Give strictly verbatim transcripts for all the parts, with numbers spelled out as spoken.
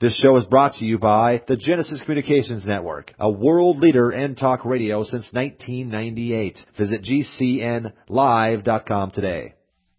This show is brought to you by the Genesis Communications Network, a world leader in talk radio since nineteen ninety-eight. Visit G C N live dot com today.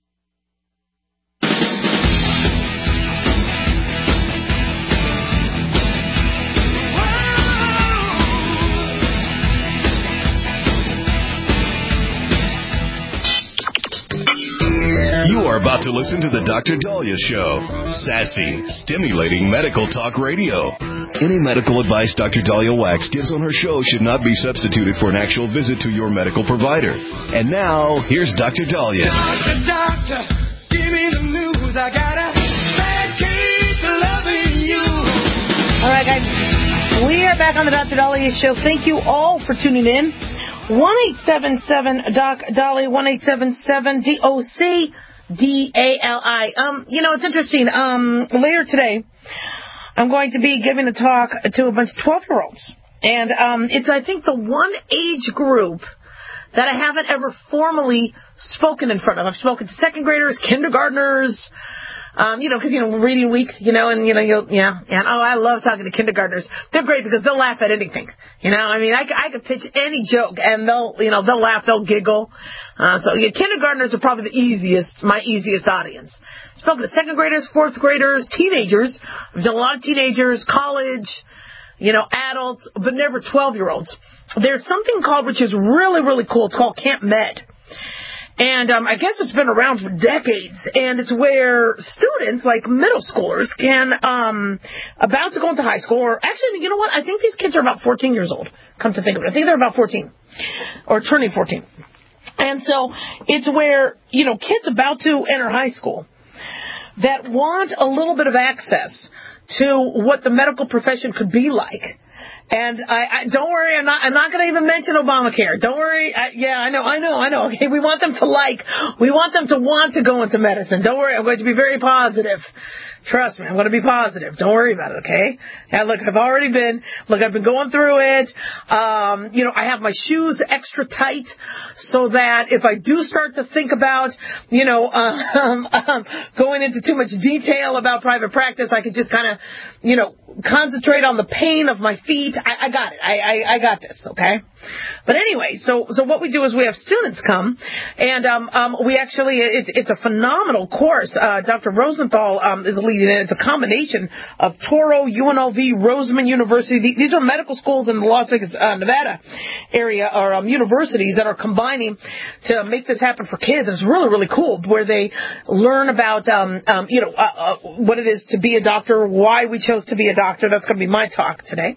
You are about to listen to the Doctor Daliah Show. Sassy, stimulating medical talk radio. Any medical advice Doctor Daliah Wax gives on her show should not be substituted for an actual visit to your medical provider. And now, here's Doctor Daliah. Doctor, doctor, give me the news. I got a bad case of loving you. All right, guys. We are back on the Doctor Daliah Show. Thank you all for tuning in. one eight seven seven Doc Daliah, one eight seven seven D O C D A L I. Um, you know, it's interesting. Um, later today, I'm going to be giving a talk to a bunch of twelve-year-olds. And um, it's, I think, the one age group that I haven't ever formally spoken in front of. I've spoken to second graders, kindergartners, Um, you know, because, you know, reading week, you know, and, you know, you'll, yeah, and, oh, I love talking to kindergartners. They're great because they'll laugh at anything, you know, I mean, I, I could pitch any joke and they'll, you know, they'll laugh, they'll giggle. Uh, so, yeah, kindergartners are probably the easiest, my easiest audience. Spoken to second graders, fourth graders, teenagers. I've done a lot of teenagers, college, you know, adults, but never twelve-year-olds. There's something called, which is really, really cool. It's called Camp Med. And um, I guess it's been around for decades, and it's where students, like middle schoolers, can, um, about to go into high school, or actually, you know what, I think these kids are about fourteen years old, come to think of it. I think they're about fourteen, or turning fourteen. And so it's where, you know, kids about to enter high school that want a little bit of access to what the medical profession could be like. And I, I don't worry, I'm not I'm not going to even mention Obamacare. Don't worry. I, yeah, I know, I know, I know. Okay, we want them to like, we want them to want to go into medicine. Don't worry, I'm going to be very positive. Trust me, I'm going to be positive. Don't worry about it, okay? And look, I've already been, look, I've been going through it. Um, you know, I have my shoes extra tight so that if I do start to think about, you know, um, um, going into too much detail about private practice, I could just kind of, you know, concentrate on the pain of my feet. I, I got it. I, I, I got this, okay? But anyway, so so what we do is we have students come, and um, um, we actually, it's, it's a phenomenal course. Uh, Doctor Rosenthal um, is leading it. It's a combination of Toro, U N L V, Roseman University. These are medical schools in the Las Vegas, uh, Nevada area, or um, universities that are combining to make this happen for kids. It's really, really cool, where they learn about, um, um, you know, uh, uh, what it is to be a doctor, why we chose to be a doctor. That's going to be my talk today.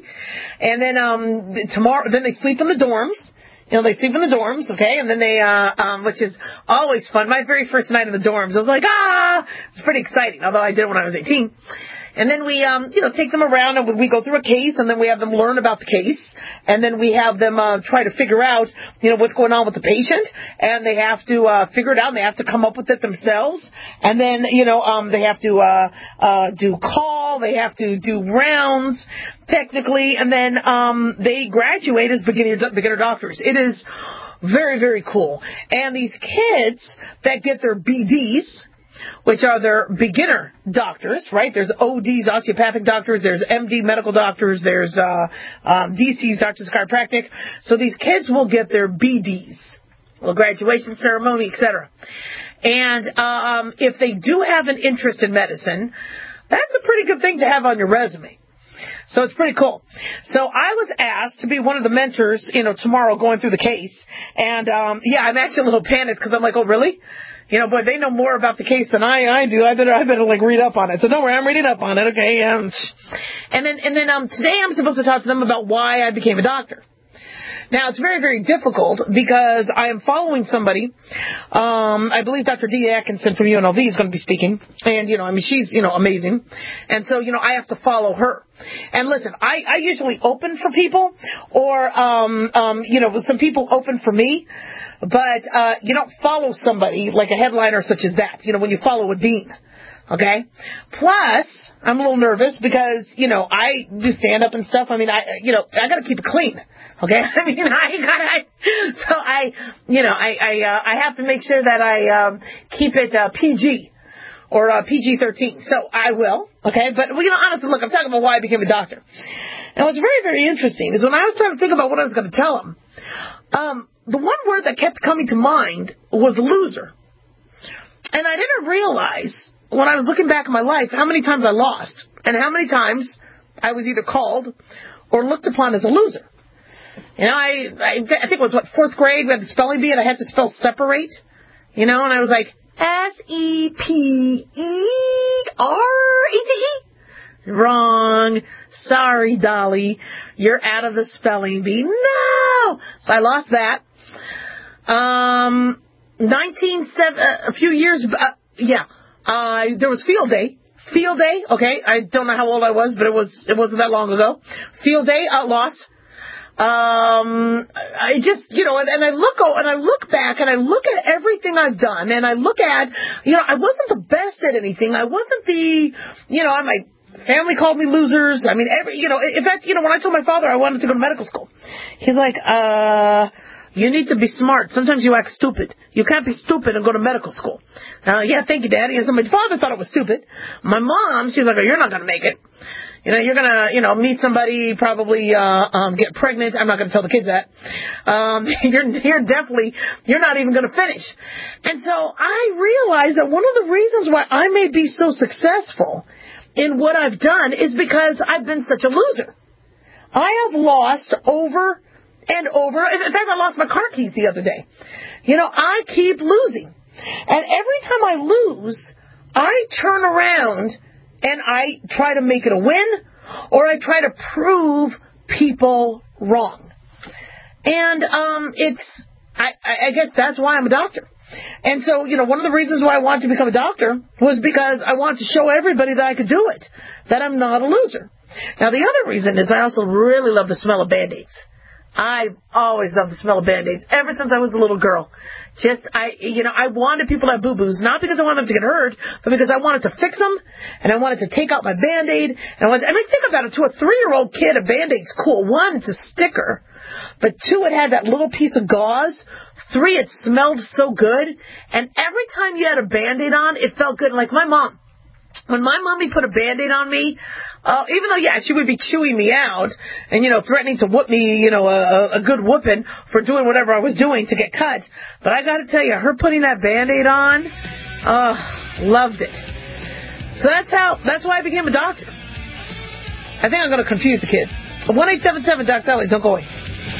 And then um, tomorrow, then they sleep in the dorms. You know, they sleep in the dorms, okay? And then they, uh, um, which is always fun. My very first night in the dorms, I was like, ah! It's pretty exciting, although I did it when I was eighteen. And then we, um, you know, take them around and we go through a case, and then we have them learn about the case, and then we have them uh, try to figure out, you know, what's going on with the patient, and they have to uh, figure it out, and they have to come up with it themselves, and then, you know, um, they have to uh, uh, do call, they have to do rounds, technically, and then um, they graduate as beginner, beginner doctors. It is very, very cool. And these kids that get their B Ds, which are their beginner doctors, right? There's O Ds, osteopathic doctors. There's M D medical doctors. There's uh, um, D Cs, doctors of chiropractic. So these kids will get their B Ds, well, graduation ceremony, et cetera. And um, if they do have an interest in medicine, that's a pretty good thing to have on your resume. So it's pretty cool. So I was asked to be one of the mentors, you know, tomorrow going through the case. And, um, yeah, I'm actually a little panicked because I'm like, oh, really? You know, boy, they know more about the case than I, I do. I better, I better like read up on it. So don't worry, I'm reading up on it. Okay. Um, and then, and then, um, today I'm supposed to talk to them about why I became a doctor. Now, it's very, very difficult because I am following somebody. Um, I believe Doctor Dee Atkinson from U N L V is going to be speaking. And, you know, I mean, she's, you know, amazing. And so, you know, I have to follow her. And listen, I, I usually open for people, or, um, um, you know, some people open for me. But uh, you don't follow somebody like a headliner such as that, you know, when you follow a dean. Okay? Plus, I'm a little nervous because, you know, I do stand-up and stuff. I mean, I, you know, I got to keep it clean. Okay? I mean, I got to, so I, you know, I, I, uh, I have to make sure that I um, keep it uh, P G or uh, P G thirteen. So I will, okay? But, well, you know, honestly, look, I'm talking about why I became a doctor. And what's very, very interesting is when I was trying to think about what I was going to tell him, um, the one word that kept coming to mind was loser. And I didn't realize, when I was looking back at my life, how many times I lost and how many times I was either called or looked upon as a loser. You know, I, I, I think it was, what, fourth grade, we had the spelling bee, and I had to spell separate. You know, and I was like, S E P E R E T E. Wrong. Sorry, Dolly. You're out of the spelling bee. No! So I lost that. Um, nineteen seven, uh, a few years, uh, yeah, uh, there was field day. Field day, okay, I don't know how old I was, but it was, it wasn't that long ago. Field day, I lost. Um, I just, you know, and, and I look, and I look back and I look at everything I've done and I look at, you know, I wasn't the best at anything. I wasn't the, you know, my family called me losers. I mean, every, you know, in fact, you know, when I told my father I wanted to go to medical school, he's like, uh, you need to be smart. Sometimes you act stupid. You can't be stupid and go to medical school. Uh, yeah, thank you, Daddy. And so my father thought it was stupid. My mom, she's like, oh, you're not going to make it. You know, you're going to, you know, meet somebody, probably uh, um, get pregnant. I'm not going to tell the kids that. Um, you're, you're definitely, you're not even going to finish. And so I realized that one of the reasons why I may be so successful in what I've done is because I've been such a loser. I have lost over and over. In fact, I lost my car keys the other day. You know, I keep losing. And every time I lose, I turn around and I try to make it a win, or I try to prove people wrong. And um, it's, I, I guess that's why I'm a doctor. And so, you know, one of the reasons why I wanted to become a doctor was because I wanted to show everybody that I could do it, that I'm not a loser. Now, the other reason is I also really love the smell of Band-Aids. I've always loved the smell of Band-Aids, ever since I was a little girl. Just, I, you know, I wanted people to have boo-boos, not because I wanted them to get hurt, but because I wanted to fix them, and I wanted to take out my Band-Aid, and I wanted, I mean, think about it, to a three-year-old kid, a Band-Aid's cool. One, it's a sticker, but two, it had that little piece of gauze. Three, it smelled so good, and every time you had a Band-Aid on, it felt good. Like my mom. When my mommy put a Band-Aid on me, uh, even though, yeah, she would be chewing me out and, you know, threatening to whoop me, you know, a, a good whooping for doing whatever I was doing to get cut. But I got to tell you, her putting that Band-Aid on, uh, loved it. So that's how, that's why I became a doctor. I think I'm going to confuse the kids. one eight seven seven Doc Dolly, don't go away.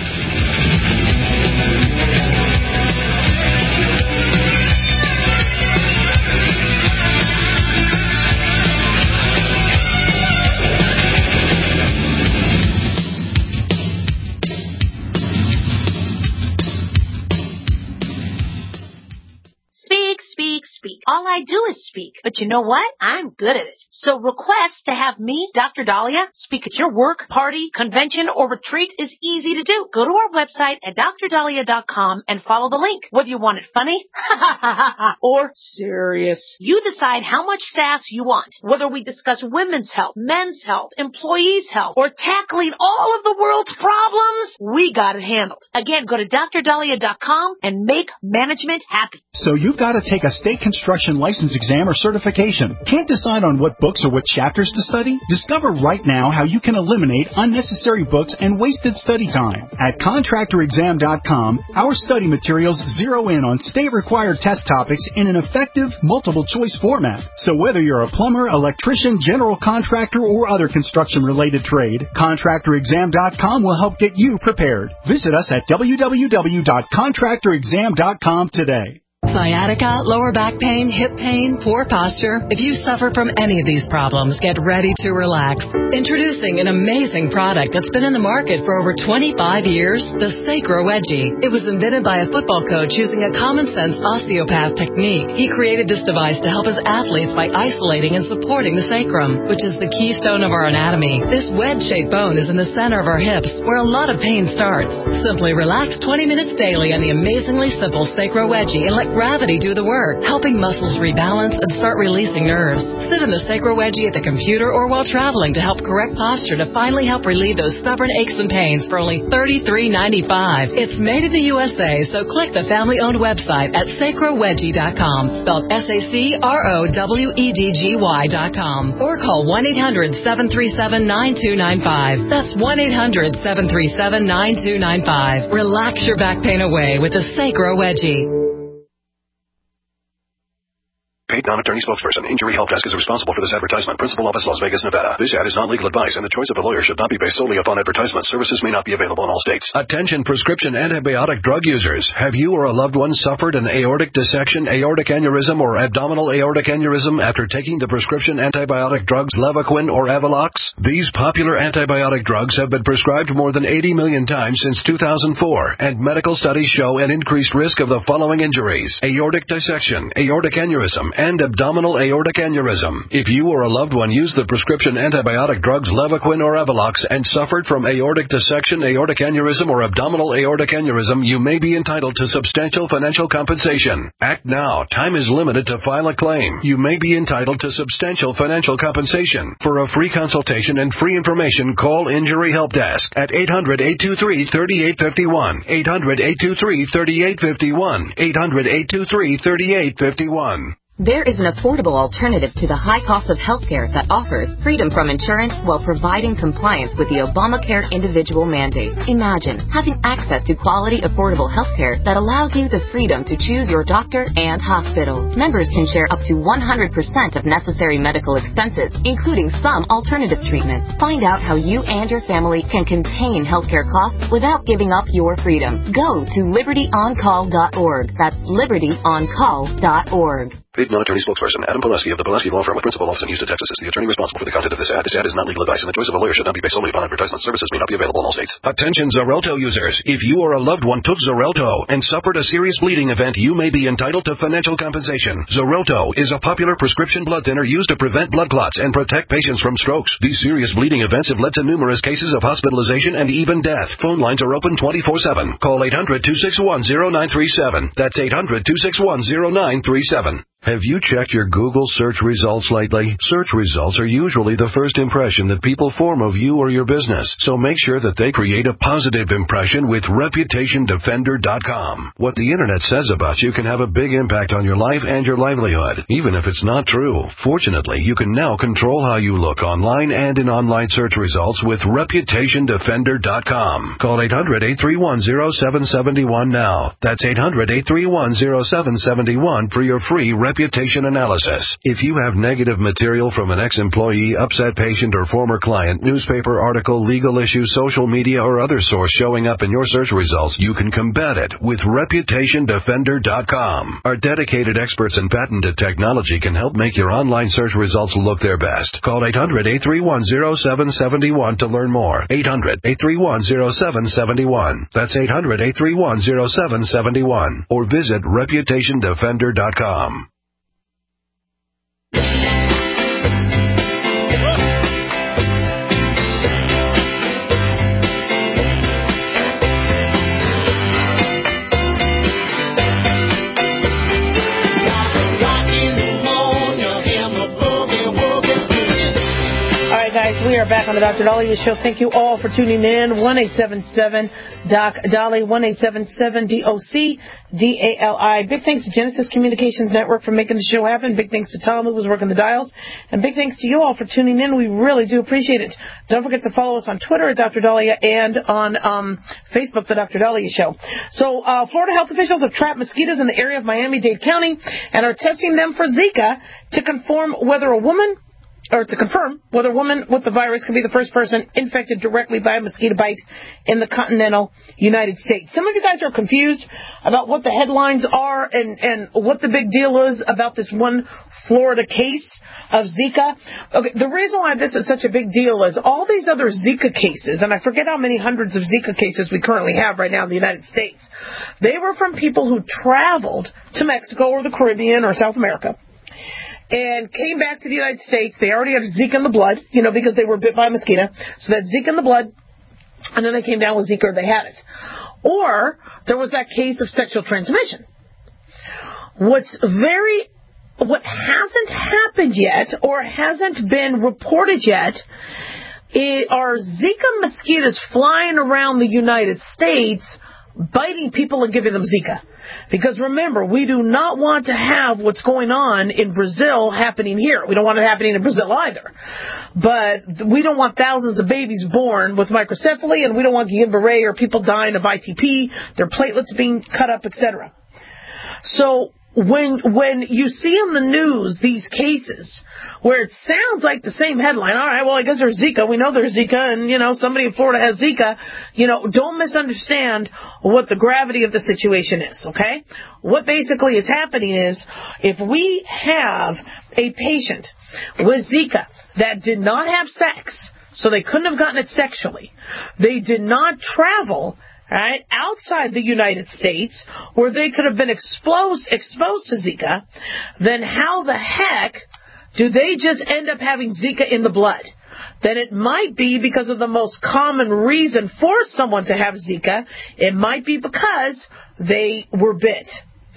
Speak, speak. All I do is speak. But you know what? I'm good at it. So request to have me, Doctor Dahlia, speak at your work, party, convention, or retreat is easy to do. Go to our website at dr dahlia dot com and follow the link. Whether you want it funny or serious, you decide how much sass you want. Whether we discuss women's health, men's health, employees' health, or tackling all of the world's problems, we got it handled. Again, go to dr dahlia dot com and make management happy. So you've got to take a state construction license exam or certification. Can't decide on what books or what chapters to study? Discover right now how you can eliminate unnecessary books and wasted study time. At contractor exam dot com, our study materials zero in on state-required test topics in an effective multiple-choice format. So whether you're a plumber, electrician, general contractor, or other construction-related trade, contractor exam dot com will help get you prepared. Visit us at w w w dot contractor exam dot com today. Sciatica, lower back pain, hip pain, poor posture. If you suffer from any of these problems, get ready to relax. Introducing an amazing product that's been in the market for over twenty-five years, the Sacro Wedgie. It was invented by a football coach using a common-sense osteopath technique. He created this device to help his athletes by isolating and supporting the sacrum, which is the keystone of our anatomy. This wedge-shaped bone is in the center of our hips, where a lot of pain starts. Simply relax twenty minutes daily on the amazingly simple Sacro Wedgie and let let gravity do the work, helping muscles rebalance and start releasing nerves. Sit in the Sacro Wedgie at the computer or while traveling to help correct posture to finally help relieve those stubborn aches and pains for only thirty-three ninety-five. It's made in the U S A, so click the family-owned website at sacro wedgie dot com, spelled S A C R O W E D G Y dot com, or call one eight hundred seven three seven nine two nine five. That's one eight hundred seven three seven nine two nine five. Relax your back pain away with the Sacro Wedgie. Paid non-attorney spokesperson. Injury Help Desk is responsible for this advertisement. Principal office, Las Vegas, Nevada. This ad is not legal advice, and the choice of a lawyer should not be based solely upon advertisement. Services may not be available in all states. Attention prescription antibiotic drug users. Have you or a loved one suffered an aortic dissection, aortic aneurysm, or abdominal aortic aneurysm after taking the prescription antibiotic drugs Levaquin or Avelox? These popular antibiotic drugs have been prescribed more than eighty million times since two thousand four, and medical studies show an increased risk of the following injuries: aortic dissection, aortic aneurysm, and abdominal aortic aneurysm. If you or a loved one used the prescription antibiotic drugs Levaquin or Avelox and suffered from aortic dissection, aortic aneurysm, or abdominal aortic aneurysm, you may be entitled to substantial financial compensation. Act now. Time is limited to file a claim. You may be entitled to substantial financial compensation. For a free consultation and free information, call Injury Help Desk at eight hundred eight two three three eight five one, eight hundred eight two three three eight five one, eight hundred eight two three three eight five one. There is an affordable alternative to the high cost of healthcare that offers freedom from insurance while providing compliance with the Obamacare individual mandate. Imagine having access to quality, affordable healthcare that allows you the freedom to choose your doctor and hospital. Members can share up to one hundred percent of necessary medical expenses, including some alternative treatments. Find out how you and your family can contain healthcare costs without giving up your freedom. Go to liberty on call dot org. That's liberty on call dot org. Paid non-attorney spokesperson Adam Pileski of the Pileski Law Firm with principal office in Houston, Texas is the attorney responsible for the content of this ad. This ad is not legal advice, and the choice of a lawyer should not be based solely upon advertisement. Services may not be available in all states. Attention Xarelto users. If you or a loved one took Xarelto and suffered a serious bleeding event, you may be entitled to financial compensation. Xarelto is a popular prescription blood thinner used to prevent blood clots and protect patients from strokes. These serious bleeding events have led to numerous cases of hospitalization and even death. Phone lines are open twenty-four seven. Call eight hundred two six one zero nine three seven. That's eight hundred two six one zero nine three seven. Have you checked your Google search results lately? Search results are usually the first impression that people form of you or your business, so make sure that they create a positive impression with reputation defender dot com. What the internet says about you can have a big impact on your life and your livelihood, even if it's not true. Fortunately, you can now control how you look online and in online search results with reputation defender dot com. Call eight hundred eight three one zero seven seven one now. That's eight hundred eight three one zero seven seven one for your free reputation analysis. If you have negative material from an ex-employee, upset patient, or former client, newspaper article, legal issue, social media, or other source showing up in your search results, you can combat it with reputation defender dot com. Our dedicated experts in patented technology can help make your online search results look their best. Call eight hundred eight three one zero seven seven one to learn more. eight hundred eight three one zero seven seven one. That's eight hundred eight three one zero seven seven one. Or visit reputation defender dot com. We are back on the Doctor Daliah Show. Thank you all for tuning in. one eight seven seven Doc Dolly, one eight seven seven D O C D A L I. Big thanks to Genesis Communications Network for making the show happen. Big thanks to Tom, who was working the dials. And big thanks to you all for tuning in. We really do appreciate it. Don't forget to follow us on Twitter at Doctor Daliah and on um, Facebook, The Doctor Daliah Show. So uh, Florida health officials have trapped mosquitoes in the area of Miami-Dade County and are testing them for Zika to confirm whether a woman or to confirm whether a woman with the virus can be the first person infected directly by a mosquito bite in the continental United States. Some of you guys are confused about what the headlines are and, and what the big deal is about this one Florida case of Zika. Okay, the reason why this is such a big deal is all these other Zika cases, and I forget how many hundreds of Zika cases we currently have right now in the United States, they were from people who traveled to Mexico or the Caribbean or South America and came back to the United States. They already had Zika in the blood, you know, because they were bit by a mosquito. So they had Zika in the blood, and then they came down with Zika or they had it. Or there was that case of sexual transmission. what's very, what hasn't happened yet or hasn't been reported yet is, are Zika mosquitoes flying around the United States biting people and giving them Zika. Because remember, we do not want to have what's going on in Brazil happening here. We don't want it happening in Brazil either. But we don't want thousands of babies born with microcephaly, and we don't want Guillain-Barré or people dying of I T P, their platelets being cut up, et cetera. So when when you see in the news these cases where it sounds like the same headline, all right, well, I guess there's Zika. We know there's Zika, and, you know, somebody in Florida has Zika. You know, don't misunderstand what the gravity of the situation is, okay? What basically is happening is if we have a patient with Zika that did not have sex, so they couldn't have gotten it sexually, they did not travel, right, outside the United States, where they could have been exposed exposed to Zika, then how the heck do they just end up having Zika in the blood? Then it might be because of the most common reason for someone to have Zika. It might be because they were bit.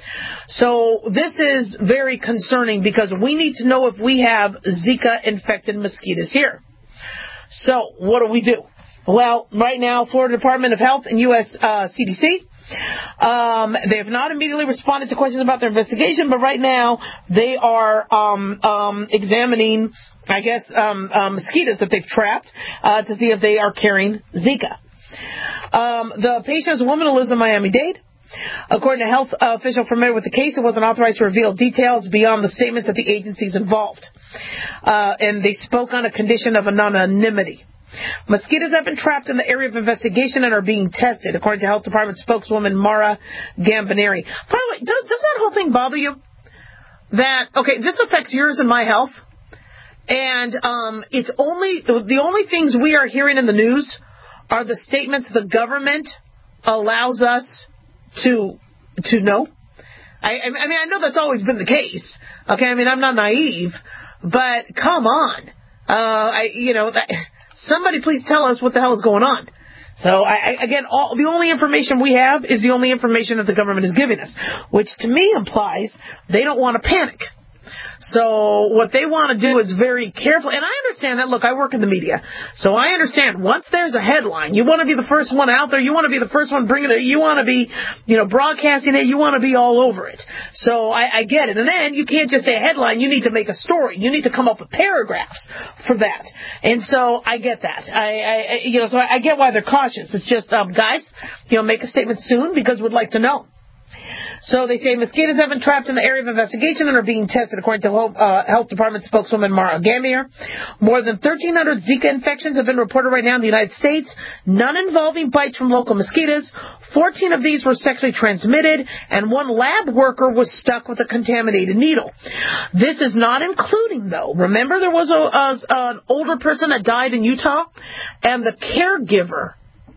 So this is very concerning because we need to know if we have Zika-infected mosquitoes here. So what do we do? Well, right now, Florida Department of Health and U S Uh, C D C, um, they have not immediately responded to questions about their investigation, but right now they are um, um, examining, I guess, um, uh, mosquitoes that they've trapped uh, to see if they are carrying Zika. Um, the patient is a woman who lives in Miami-Dade. According to a health uh, official familiar with the case, it wasn't authorized to reveal details beyond the statements of the agencies involved. Uh, and they spoke on a condition of anonymity. Mosquitoes have been trapped in the area of investigation and are being tested, according to Health Department spokeswoman Mara Gambineri. By the way, does, does that whole thing bother you? That, okay, this affects yours and my health, and um, it's only the only things we are hearing in the news are the statements the government allows us to to know. I, I mean, I know that's always been the case. Okay, I mean, I'm not naive, but come on, uh, I you know that. Somebody please tell us what the hell is going on. So, I, I, again, all, the only information we have is the only information that the government is giving us, which to me implies they don't want to panic. So what they want to do is very careful, and I understand that. Look, I work in the media, so I understand once there's a headline, you want to be the first one out there, you want to be the first one bringing it, you want to be, you know, broadcasting it, you want to be all over it. So I, I get it. And then you can't just say a headline, you need to make a story. You need to come up with paragraphs for that. And so I get that. I, I you know, so I, I get why they're cautious. It's just, um, guys, you know, make a statement soon because we'd like to know. So they say mosquitoes have been trapped in the area of investigation and are being tested, according to uh, Health Department spokeswoman Mara Gambineri. More than thirteen hundred Zika infections have been reported right now in the United States, none involving bites from local mosquitoes. fourteen of these were sexually transmitted, and one lab worker was stuck with a contaminated needle. This is not including, though. Remember there was a, a, an older person that died in Utah, and the caregiver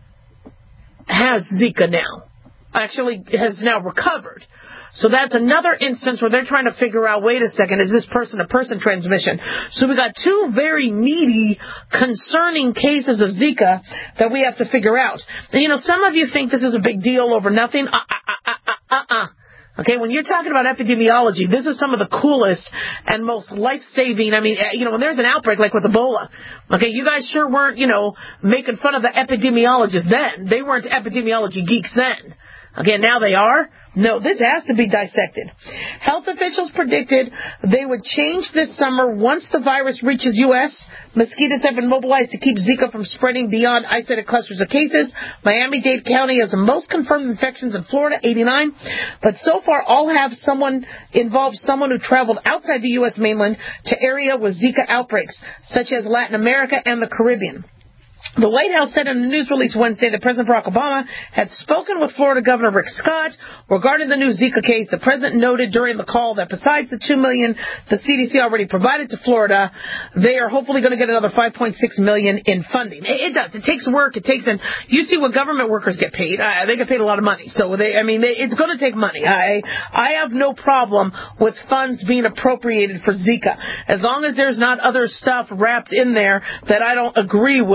has Zika now. Actually has now recovered. So that's another instance where they're trying to figure out, wait a second, is this person-to-person transmission? So we got two very meaty, concerning cases of Zika that we have to figure out. And, you know, some of you think this is a big deal over nothing. Uh-uh-uh-uh-uh. Okay, when you're talking about epidemiology, this is some of the coolest and most life-saving. I mean, you know, when there's an outbreak like with Ebola, okay, you guys sure weren't, you know, making fun of the epidemiologists then. They weren't epidemiology geeks then. Okay, now they are? No, this has to be dissected. Health officials predicted they would change this summer once the virus reaches U S Mosquitoes have been mobilized to keep Zika from spreading beyond isolated clusters of cases. Miami-Dade County has the most confirmed infections in Florida, eighty-nine. But so far, all have someone involved someone who traveled outside the U S mainland to area with Zika outbreaks, such as Latin America and the Caribbean. The White House said in a news release Wednesday that President Barack Obama had spoken with Florida Governor Rick Scott regarding the new Zika case. The president noted during the call that besides the two million dollars the C D C already provided to Florida, they are hopefully going to get another five point six million dollars in funding. It, it does. It takes work. It takes, and you see what government workers get paid. Uh, they get paid a lot of money. So they, I mean, they, it's going to take money. I, I have no problem with funds being appropriated for Zika, as long as there's not other stuff wrapped in there that I don't agree with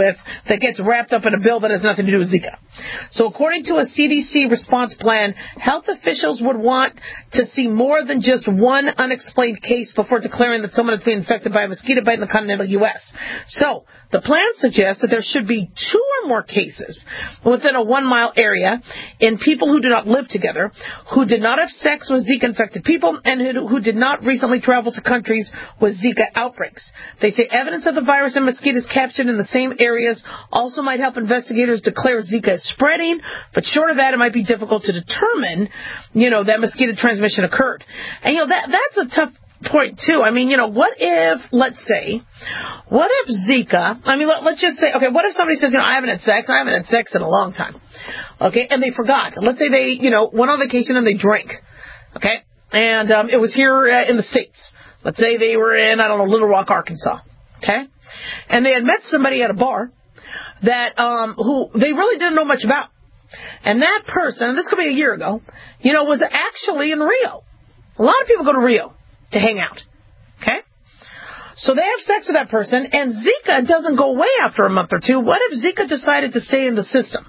that gets wrapped up in a bill that has nothing to do with Zika. So according to a C D C response plan, health officials would want to see more than just one unexplained case before declaring that someone is being infected by a mosquito bite in the continental U S. So the plan suggests that there should be two or more cases within a one-mile area in people who do not live together, who did not have sex with Zika-infected people, and who, who did not recently travel to countries with Zika outbreaks. They say evidence of the virus and mosquitoes captured in the same areas also might help investigators declare Zika is spreading, but short of that, it might be difficult to determine, you know, that mosquito transmission occurred. And, you know, that that's a tough point, too. I mean, you know, what if, let's say, what if Zika, I mean, let, let's just say, okay, what if somebody says, you know, I haven't had sex, I haven't had sex in a long time, okay, and they forgot. Let's say they, you know, went on vacation and they drank, okay, and um, it was here uh, in the States. Let's say they were in, I don't know, Little Rock, Arkansas, okay, and they had met somebody at a bar that, um, who they really didn't know much about. And that person, and this could be a year ago, you know, was actually in Rio. A lot of people go to Rio to hang out, okay? So they have sex with that person, and Zika doesn't go away after a month or two. What if Zika decided to stay in the system?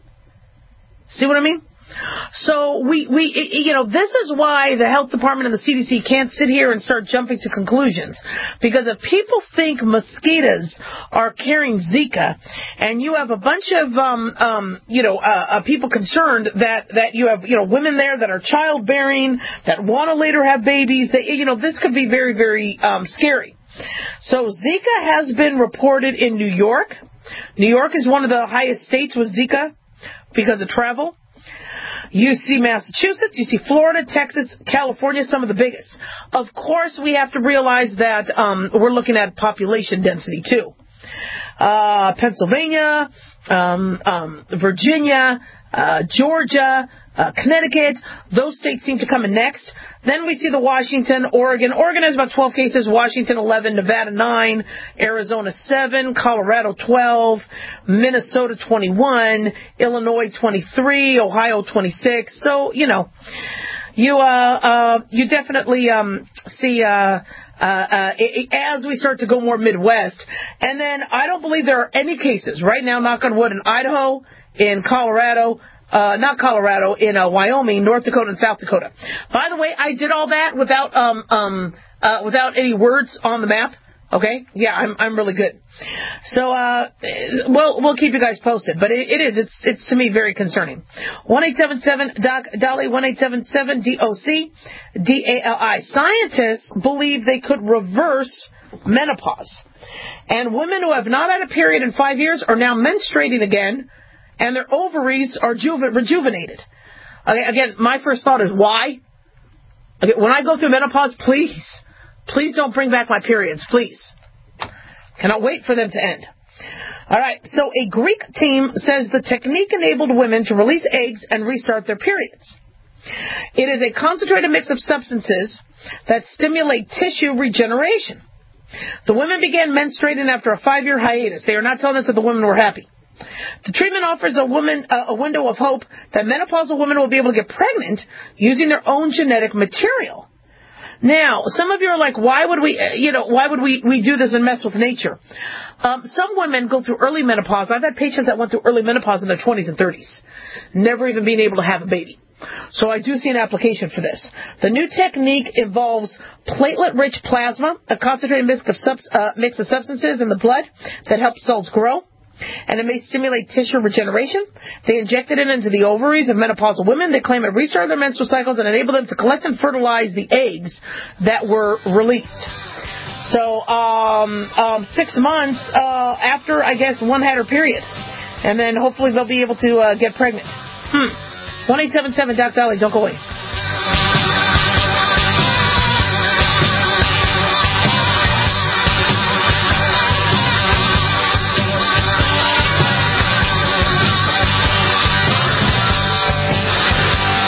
See what I mean? So we, we, you know, this is why the health department and the C D C can't sit here and start jumping to conclusions. Because if people think mosquitoes are carrying Zika, and you have a bunch of, um, um, you know, uh, uh, people concerned that, that you have, you know, women there that are childbearing, that want to later have babies, that, you know, this could be very, very, um, scary. So Zika has been reported in New York. New York is one of the highest states with Zika because of travel. You see Massachusetts, you see Florida, Texas, California, some of the biggest. Of course, we have to realize that um, we're looking at population density, too. Uh, Pennsylvania, um, um, Virginia, uh, Georgia, uh, Connecticut, those states seem to come in next. Then we see the Washington, Oregon. Oregon has about twelve cases, Washington eleven, Nevada nine, Arizona seven, Colorado twelve, Minnesota twenty-one, Illinois twenty-three, Ohio twenty-six. So, you know, you uh, uh, you definitely um, see uh, uh, uh, as we start to go more Midwest. And then I don't believe there are any cases right now, knock on wood, in Idaho, in Colorado, Uh, not Colorado, in uh, Wyoming, North Dakota, and South Dakota. By the way, I did all that without um um uh, without any words on the map. Okay, yeah, I'm I'm really good. So uh, we'll we'll keep you guys posted. But it, it is it's it's to me very concerning. One eight seven seven Doc Dolly one eight seven seven D O C D A L I. Scientists believe they could reverse menopause, and women who have not had a period in five years are now menstruating again, and their ovaries are juve- rejuvenated. Okay, again, my first thought is why? Okay, when I go through menopause, please, please don't bring back my periods, please. Cannot wait for them to end. All right, so a Greek team says the technique enabled women to release eggs and restart their periods. It is a concentrated mix of substances that stimulate tissue regeneration. The women began menstruating after a five-year hiatus. They are not telling us that the women were happy. The treatment offers a woman uh, a window of hope that menopausal women will be able to get pregnant using their own genetic material. Now, some of you are like, why would we, uh, you know, why would we, we do this and mess with nature? Um, some women go through early menopause. I've had patients that went through early menopause in their twenties and thirties, never even being able to have a baby. So I do see an application for this. The new technique involves platelet-rich plasma, a concentrated mix of, subs- uh, mix of substances in the blood that helps cells grow, and it may stimulate tissue regeneration. They injected it into the ovaries of menopausal women. They claim it restarted their menstrual cycles and enabled them to collect and fertilize the eggs that were released. So um, um, six months uh, after, I guess, one had her period. And then hopefully they'll be able to uh, get pregnant. Hmm. one eight seven seven Doc Dolly, don't go away.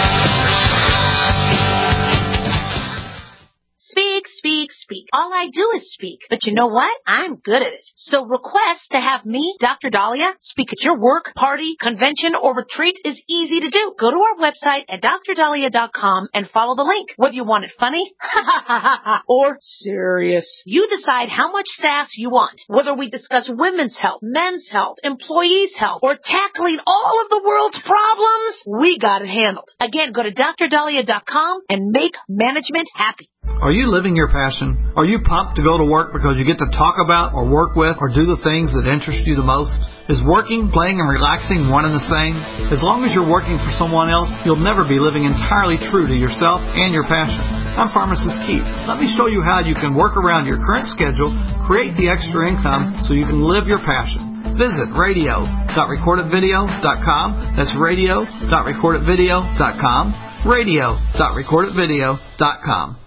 Speak, speak, speak. All I do is speak. But you know what? I'm good at it. So request to have me, Doctor Dahlia, speak at your work, party, convention, or retreat is easy to do. Go to our website at dr dahlia dot com and follow the link. Whether you want it funny or serious, you decide how much sass you want. Whether we discuss women's health, men's health, employees' health, or tackling all of the world's problems, we got it handled. Again, go to dr dahlia dot com and make management happy. Are you living your passion? Are you pumped to go to work because you get to talk about or work with or do the things that interest you the most? Is working, playing, and relaxing one and the same? As long as you're working for someone else, you'll never be living entirely true to yourself and your passion. I'm Pharmacist Keith. Let me show you how you can work around your current schedule, create the extra income so you can live your passion. Visit radio dot record it video dot com. That's radio dot record it video dot com. radio dot record it video dot com.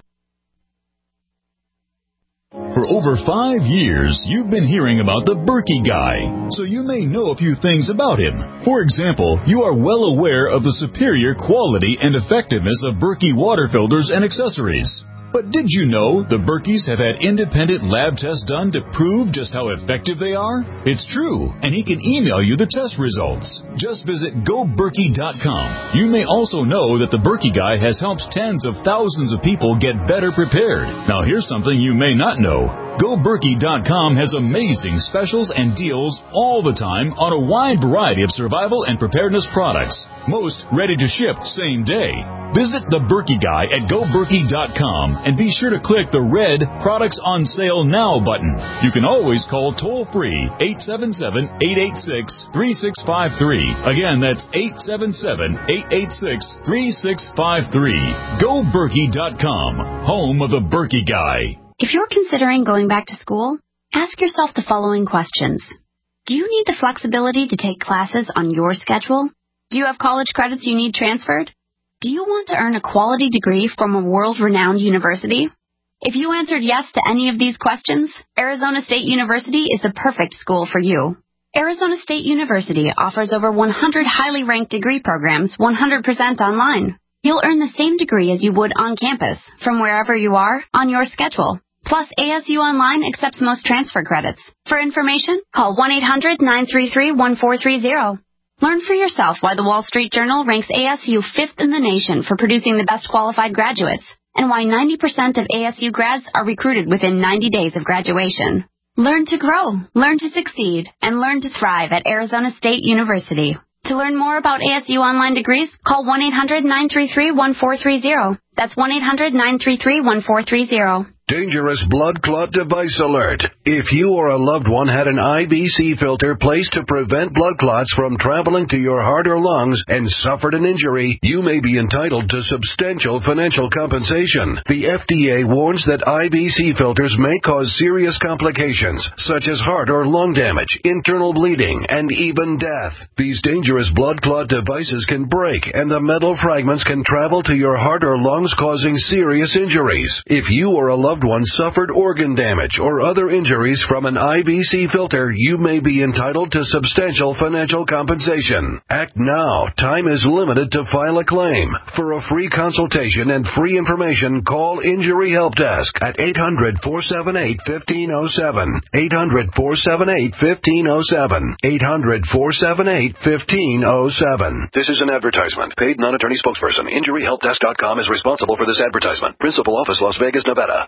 For over five years, you've been hearing about the Berkey Guy, so you may know a few things about him. For example, you are well aware of the superior quality and effectiveness of Berkey water filters and accessories. But did you know the Berkeys have had independent lab tests done to prove just how effective they are? It's true, and he can email you the test results. Just visit go berkey dot com. You may also know that the Berkey Guy has helped tens of thousands of people get better prepared. Now here's something you may not know. go berkey dot com has amazing specials and deals all the time on a wide variety of survival and preparedness products. Most ready to ship same day. Visit the Berkey Guy at go berkey dot com and be sure to click the red Products on Sale Now button. You can always call toll-free eight seven seven, eight eight six, three six five three. Again, that's eight seven seven, eight eight six, three six five three. go berkey dot com, home of the Berkey Guy. If you're considering going back to school, ask yourself the following questions. Do you need the flexibility to take classes on your schedule? Do you have college credits you need transferred? Do you want to earn a quality degree from a world-renowned university? If you answered yes to any of these questions, Arizona State University is the perfect school for you. Arizona State University offers over one hundred highly ranked degree programs one hundred percent online. You'll earn the same degree as you would on campus, from wherever you are, on your schedule. Plus, A S U Online accepts most transfer credits. For information, call one eight hundred, nine three three, one four three zero. Learn for yourself why the Wall Street Journal ranks A S U fifth in the nation for producing the best qualified graduates, and why ninety percent of A S U grads are recruited within ninety days of graduation. Learn to grow, learn to succeed, and learn to thrive at Arizona State University. To learn more about A S U Online degrees, call one eight hundred, nine three three, one four three zero. That's one eight hundred, nine three three, one four three zero. Dangerous blood clot device alert. If you or a loved one had an I B C filter placed to prevent blood clots from traveling to your heart or lungs and suffered an injury, you may be entitled to substantial financial compensation. The F D A warns that I B C filters may cause serious complications, such as heart or lung damage, internal bleeding, and even death. These dangerous blood clot devices can break, and the metal fragments can travel to your heart or lungs, causing serious injuries. If you or a loved one suffered organ damage or other injuries from an I B C filter, you may be entitled to substantial financial compensation. Act now. Time is limited to file a claim. For a free consultation and free information, call Injury Help Desk at eight hundred, four seven eight, one five zero seven. eight hundred, four seven eight, one five zero seven. eight hundred, four seven eight, one five zero seven. This is an advertisement. Paid non-attorney spokesperson. Injury Help Desk dot com is responsible for this advertisement. Principal office, Las Vegas, Nevada.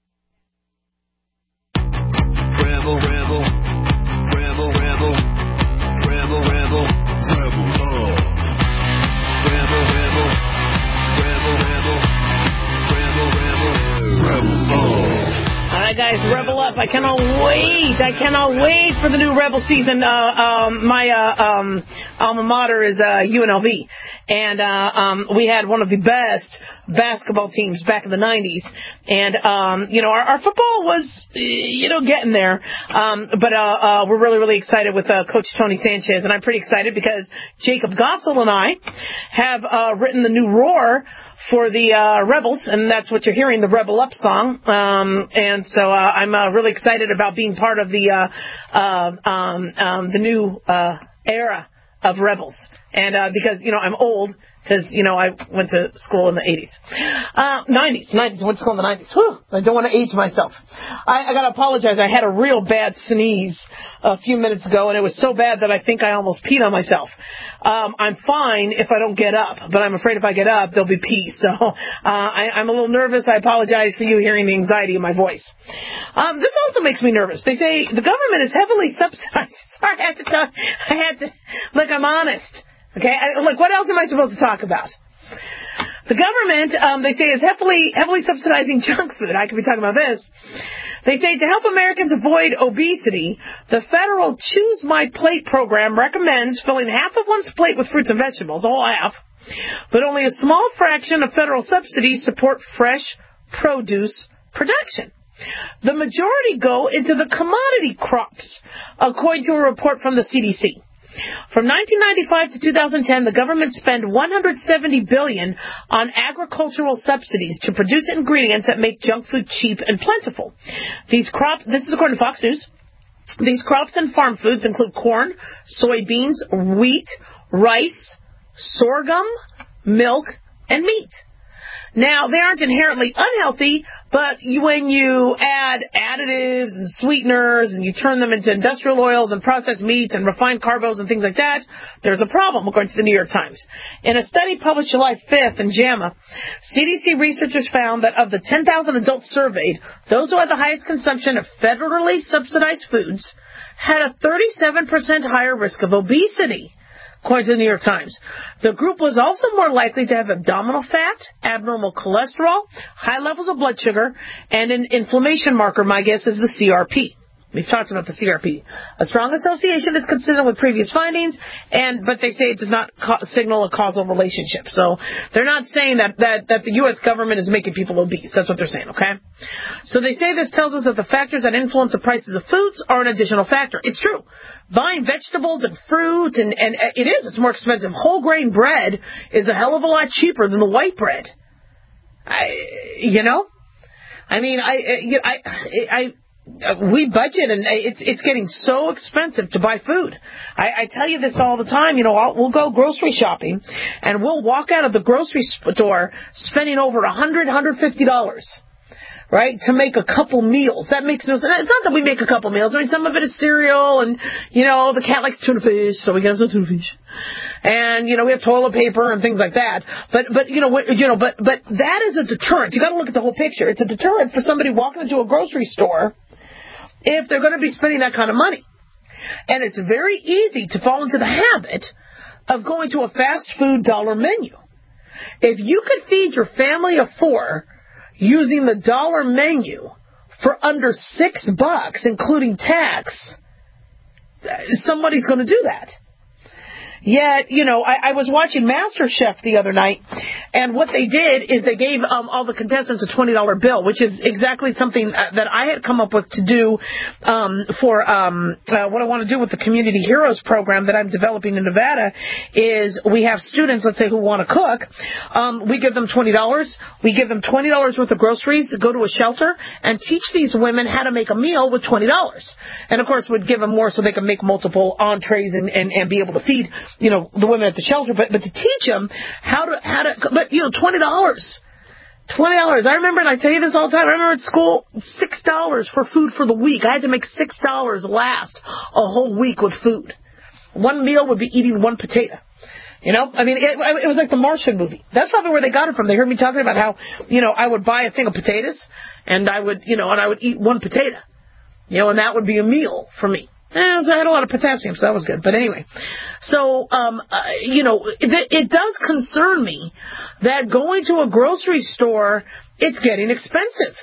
Rebel, rebel, rebel, rebel, rebel, rebel, rebel love. Rebel, rebel, rebel, rebel, rebel, rebel, rebel love. All right, guys, Rebel Up. I cannot wait. I cannot wait for the new Rebel season. Uh, um, my uh, um, alma mater is uh, U N L V. And uh, um, we had one of the best basketball teams back in the nineties. And, um, you know, our, our football was, you know, getting there. Um, but uh, uh, we're really, really excited with uh, Coach Tony Sanchez. And I'm pretty excited because Jacob Gossel and I have uh, written the new roar for the uh, Rebels. And that's what you're hearing, the Rebel Up song. Um, and so uh, I'm uh, really excited about being part of the uh, uh, um, um, the new uh, era of Rebels. And uh, because, you know, I'm old Because, you know, I went to school in the eighties. Uh, nineties. nineties. Went to school in the nineties. Whew. I don't want to age myself. I, I got to apologize. I had a real bad sneeze a few minutes ago, and it was so bad that I think I almost peed on myself. Um, I'm fine if I don't get up, but I'm afraid if I get up, there'll be pee. So uh, I, I'm a little nervous. I apologize for you hearing the anxiety in my voice. Um, this also makes me nervous. They say the government is heavily subsidized. Sorry, I had to talk. I had to. Look, I'm honest. Okay, I, look, what else am I supposed to talk about? The government, um, they say, is heavily heavily subsidizing junk food. I could be talking about this. They say to help Americans avoid obesity, the federal Choose My Plate program recommends filling half of one's plate with fruits and vegetables, all half, but only a small fraction of federal subsidies support fresh produce production. The majority go into the commodity crops, according to a report from the C D C. From nineteen ninety-five to two thousand ten, the government spent one hundred seventy billion dollars on agricultural subsidies to produce ingredients that make junk food cheap and plentiful. These crops, this is according to Fox News, these crops and farm foods include corn, soybeans, wheat, rice, sorghum, milk, and meat. Now, they aren't inherently unhealthy, but you, when you add additives and sweeteners and you turn them into industrial oils and processed meats and refined carbos and things like that, there's a problem, according to the New York Times. In a study published July fifth in JAMA, C D C researchers found that of the ten thousand adults surveyed, those who had the highest consumption of federally subsidized foods had a thirty-seven percent higher risk of obesity, according to the New York Times. The group was also more likely to have abdominal fat, abnormal cholesterol, high levels of blood sugar, and an inflammation marker, my guess is the C R P. We've talked about the C R P. A strong association is consistent with previous findings, and but they say it does not co- signal a causal relationship. So they're not saying that, that, that the U S government is making people obese. That's what they're saying, okay? So they say this tells us that the factors that influence the prices of foods are an additional factor. It's true. Buying vegetables and fruit, and, and it is, it's more expensive. Whole grain bread is a hell of a lot cheaper than the white bread. I, you know? I mean, I, I, I, I we budget, and it's it's getting so expensive to buy food. I, I tell you this all the time. You know, I'll, we'll go grocery shopping, and we'll walk out of the grocery store spending over a hundred, hundred fifty dollars, right, to make a couple meals. That makes no sense. It's not that we make a couple meals. I mean, some of it is cereal, and you know, the cat likes tuna fish, so we get him some tuna fish, and you know, we have toilet paper and things like that. But but you know, you know, but but that is a deterrent. You got to look at the whole picture. It's a deterrent for somebody walking into a grocery store if they're going to be spending that kind of money. And it's very easy to fall into the habit of going to a fast food dollar menu. If you could feed your family of four using the dollar menu for under six bucks, including tax, somebody's going to do that. Yet, you know, I, I was watching MasterChef the other night, and what they did is they gave um, all the contestants a twenty dollar bill, which is exactly something that I had come up with to do um, for um, uh, what I want to do with the Community Heroes program that I'm developing in Nevada. Is we have students, let's say, who want to cook. Um, we give them twenty dollars. We give them twenty dollars worth of groceries, go to a shelter, and teach these women how to make a meal with twenty dollars. And, of course, we'd give them more so they can make multiple entrees and, and, and be able to feed, you know, the women at the shelter, but but to teach them how to, how to, but, you know, twenty dollars. twenty dollars. I remember, and I tell you this all the time, I remember at school, six dollars for food for the week. I had to make six dollars last a whole week with food. One meal would be eating one potato. You know, I mean, it, it was like the Martian movie. That's probably where they got it from. They heard me talking about how, you know, I would buy a thing of potatoes, and I would, you know, and I would eat one potato. You know, and that would be a meal for me. Eh, so I had a lot of potassium, so that was good. But anyway, so, um, uh, you know, it, it does concern me that going to a grocery store, it's getting expensive.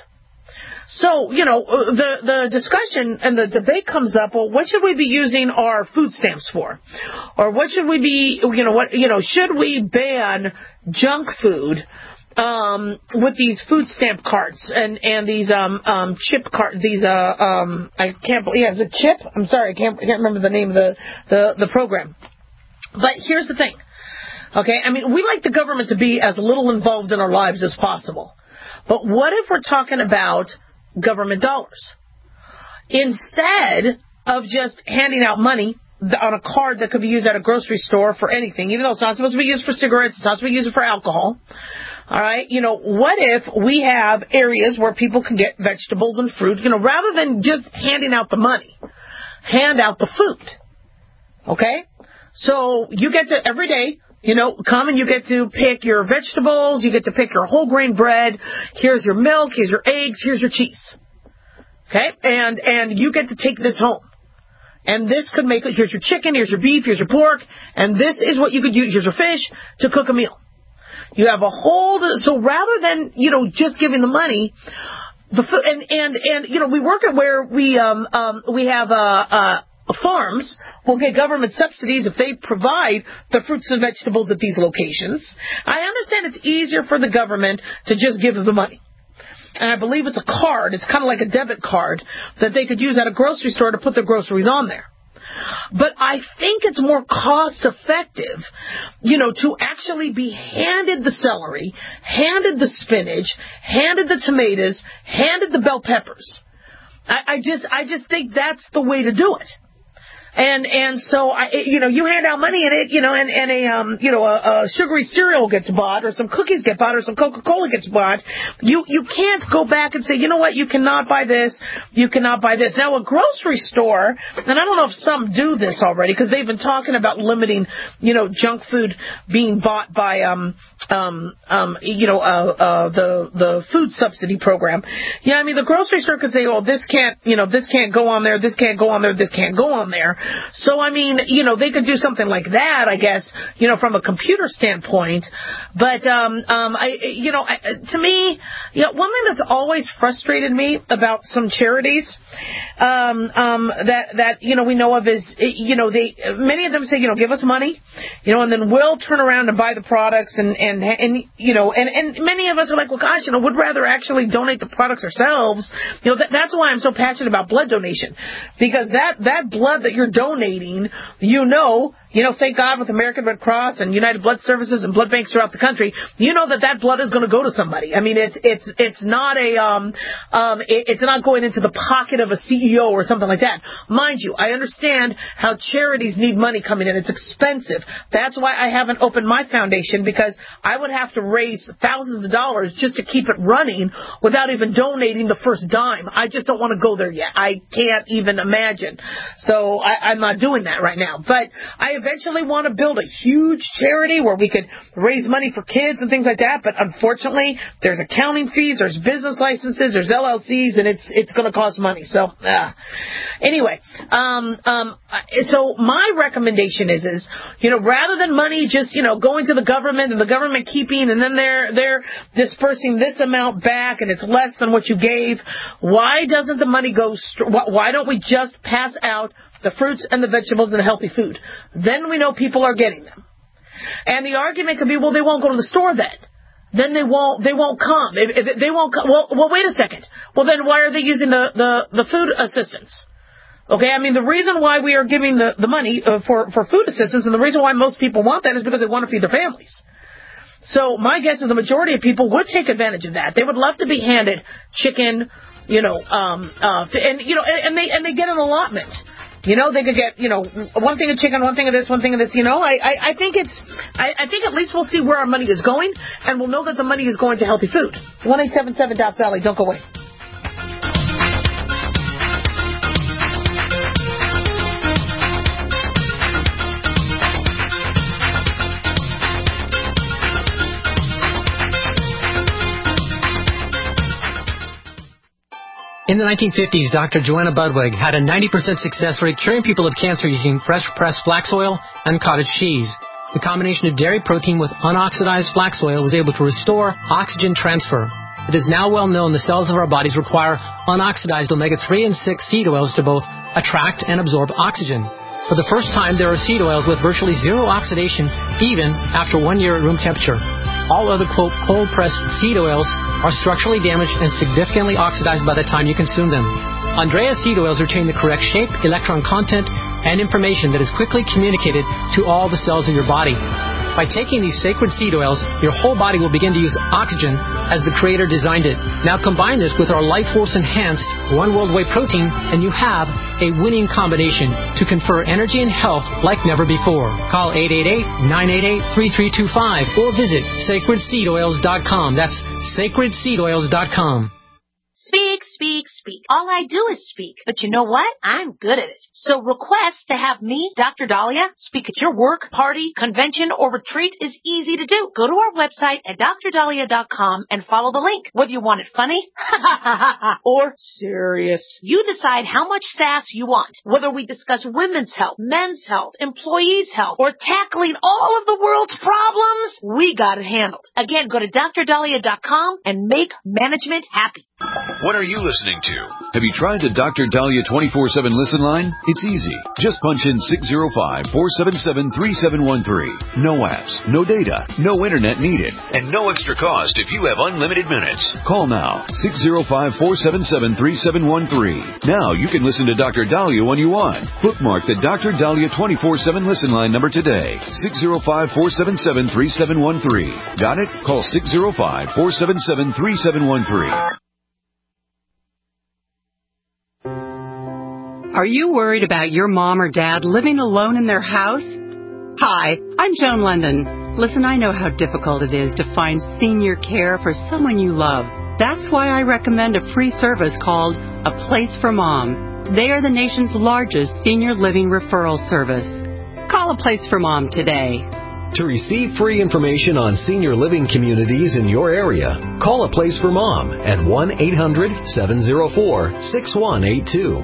So, you know, the, the discussion and the debate comes up, well, what should we be using our food stamps for? Or what should we be, you know, what, you know, should we ban junk food Um, with these food stamp cards and, and these, um, um, chip card, these, uh, um, I can't believe, yeah, is it chip? I'm sorry, I can't, I can't remember the name of the, the, the program. But here's the thing. Okay. I mean, we like the government to be as little involved in our lives as possible. But what if we're talking about government dollars? Instead of just handing out money on a card that could be used at a grocery store for anything, even though it's not supposed to be used for cigarettes, it's not supposed to be used for alcohol. All right, you know, what if we have areas where people can get vegetables and fruit, you know, rather than just handing out the money, hand out the food. Okay? So you get to, every day, you know, come and you get to pick your vegetables, you get to pick your whole grain bread, here's your milk, here's your eggs, here's your cheese. Okay? And, and you get to take this home. And this could make, here's your chicken, here's your beef, here's your pork, and this is what you could use, here's your fish, to cook a meal. You have a whole, so rather than, you know, just giving the money, the food, and, and, and, you know, we work at where we, um, um, we have, uh, uh, farms will get government subsidies if they provide the fruits and vegetables at these locations. I understand it's easier for the government to just give the money. And I believe it's a card, it's kind of like a debit card, that they could use at a grocery store to put their groceries on there. But I think it's more cost effective, you know, to actually be handed the celery, handed the spinach, handed the tomatoes, handed the bell peppers. I, I just, I just think that's the way to do it. And, and so, I, you know, you hand out money and it, you know, and, and a, um, you know, a, a sugary cereal gets bought or some cookies get bought or some Coca-Cola gets bought. You, you can't go back and say, you know what, you cannot buy this, you cannot buy this. Now, a grocery store, and I don't know if some do this already because they've been talking about limiting, you know, junk food being bought by, um, um, um, you know, uh, uh, the, the food subsidy program. Yeah, I mean, the grocery store could say, oh, this can't, you know, this can't go on there, this can't go on there, this can't go on there. So, I mean, you know, they could do something like that, I guess, you know, from a computer standpoint. But, um, um, I, you know, I, to me, you know, one thing that's always frustrated me about some charities, um, um, that, that, you know, we know of is, you know, they, many of them say, you know, give us money, you know, and then we'll turn around and buy the products and, and, and, you know, and, and many of us are like, well, gosh, you know, would rather actually donate the products ourselves. You know, that, that's why I'm so passionate about blood donation, because that, that blood that you're donating, you know, you know, thank God with American Red Cross and United Blood Services and blood banks throughout the country, you know that that blood is going to go to somebody. I mean, it's it's it's not a um um it, it's not going into the pocket of a C E O or something like that. Mind you, I understand how charities need money coming in. It's expensive. That's why I haven't opened my foundation, because I would have to raise thousands of dollars just to keep it running without even donating the first dime. I just don't want to go there yet. I can't even imagine. So I, I'm not doing that right now. But I eventually want to build a huge charity where we could raise money for kids and things like that. But unfortunately, there's accounting fees, there's business licenses, there's L L Cs, and it's it's going to cost money. So uh, anyway, um, um, so my recommendation is, is, you know, rather than money just, you know, going to the government and the government keeping, and then they're they're dispersing this amount back and it's less than what you gave, why doesn't the money go, st- why don't we just pass out the fruits and the vegetables and the healthy food? Then we know people are getting them. And the argument could be, well, they won't go to the store then. Then they won't, they won't come. If, if they won't come, well, well, wait a second. Well, then why are they using the, the, the food assistance? Okay, I mean, the reason why we are giving the, the money uh, for, for food assistance, and the reason why most people want that, is because they want to feed their families. So my guess is the majority of people would take advantage of that. They would love to be handed chicken, you know, um, uh, and, you know, and, and they, and they get an allotment. You know, they could get, you know, one thing of chicken, one thing of this, one thing of this, you know. I, I, I think it's, I, I think at least we'll see where our money is going, and we'll know that the money is going to healthy food. one eight seven seven D O T Valley, don't go away. In the nineteen fifties, Doctor Joanna Budwig had a ninety percent success rate curing people of cancer using fresh-pressed flax oil and cottage cheese. The combination of dairy protein with unoxidized flax oil was able to restore oxygen transfer. It is now well known the cells of our bodies require unoxidized omega three and six seed oils to both attract and absorb oxygen. For the first time, there are seed oils with virtually zero oxidation, even after one year at room temperature. All other, quote, cold-pressed seed oils are structurally damaged and significantly oxidized by the time you consume them. Andrea seed oils retain the correct shape, electron content, and information that is quickly communicated to all the cells in your body. By taking these sacred seed oils, your whole body will begin to use oxygen as the Creator designed it. Now combine this with our Life Force Enhanced One World Whey Protein, and you have a winning combination to confer energy and health like never before. Call eight eight eight, nine eight eight, three three two five or visit sacred seed oils dot com. That's sacred seed oils dot com. Speak, speak, speak. All I do is speak. But you know what? I'm good at it. So request to have me, Doctor Dahlia, speak at your work, party, convention, or retreat is easy to do. Go to our website at dr dahlia dot com and follow the link. Whether you want it funny or serious, you decide how much sass you want. Whether we discuss women's health, men's health, employees' health, or tackling all of the world's problems, we got it handled. Again, go to dr dahlia dot com and make management happy. What are you listening to? Have you tried the Doctor Dahlia twenty-four seven listen line? It's easy. Just punch in six zero five, four seven seven, three seven one three. No apps, no data, no internet needed, and no extra cost if you have unlimited minutes. Call now, six zero five, four seven seven, three seven one three. Now you can listen to Doctor Dahlia when you want. Bookmark the Doctor Dahlia twenty-four seven listen line number today, six zero five, four seven seven, three seven one three. Got it? Call six zero five, four seven seven, three seven one three. Are you worried about your mom or dad living alone in their house? Hi, I'm Joan London. Listen, I know how difficult it is to find senior care for someone you love. That's why I recommend a free service called A Place for Mom. They are the nation's largest senior living referral service. Call A Place for Mom today. To receive free information on senior living communities in your area, call A Place for Mom at one eight hundred, seven zero four, six one eight two.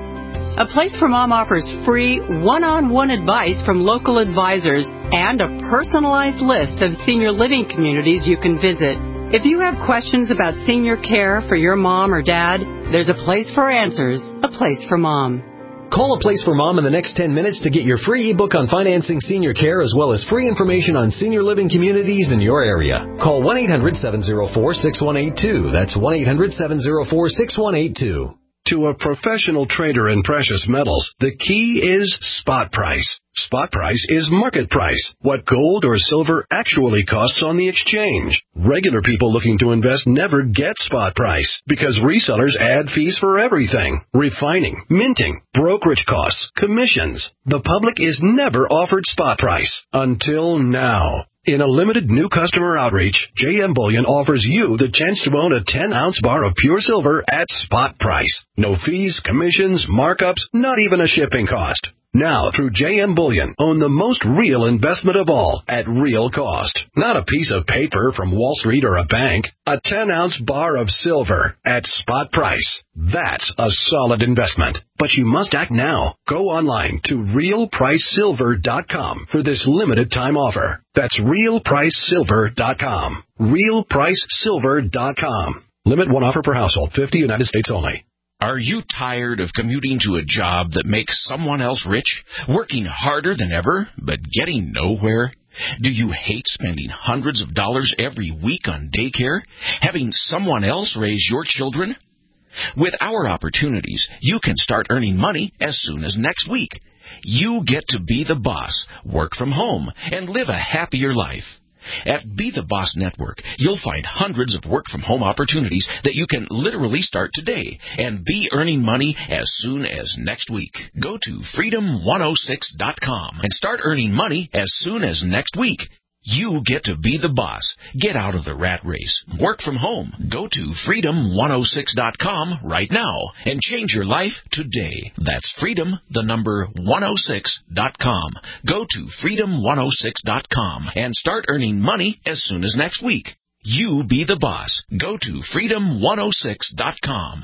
A Place for Mom offers free one-on-one advice from local advisors and a personalized list of senior living communities you can visit. If you have questions about senior care for your mom or dad, there's a place for answers, A Place for Mom. Call A Place for Mom in the next ten minutes to get your free ebook on financing senior care as well as free information on senior living communities in your area. Call one eight hundred, seven zero four, six one eight two. That's one eight hundred, seven zero four, six one eight two. To a professional trader in precious metals, the key is spot price. Spot price is market price, what gold or silver actually costs on the exchange. Regular people looking to invest never get spot price because resellers add fees for everything. Refining, minting, brokerage costs, commissions. The public is never offered spot price until now. In a limited new customer outreach, J M Bullion offers you the chance to own a ten-ounce bar of pure silver at spot price. No fees, commissions, markups, not even a shipping cost. Now, through J M Bullion, own the most real investment of all at real cost. Not a piece of paper from Wall Street or a bank. A ten-ounce bar of silver at spot price. That's a solid investment. But you must act now. Go online to real price silver dot com for this limited time offer. That's real price silver dot com. real price silver dot com. Limit one offer per household. fifty United States only. Are you tired of commuting to a job that makes someone else rich, working harder than ever, but getting nowhere? Do you hate spending hundreds of dollars every week on daycare, having someone else raise your children? With our opportunities, you can start earning money as soon as next week. You get to be the boss, work from home, and live a happier life. At Be the Boss Network, you'll find hundreds of work-from-home opportunities that you can literally start today and be earning money as soon as next week. Go to freedom one oh six dot com and start earning money as soon as next week. You get to be the boss. Get out of the rat race. Work from home. Go to freedom one oh six dot com right now and change your life today. That's freedom, the number one oh six dot com. Go to freedom one oh six dot com and start earning money as soon as next week. You be the boss. Go to freedom one oh six dot com.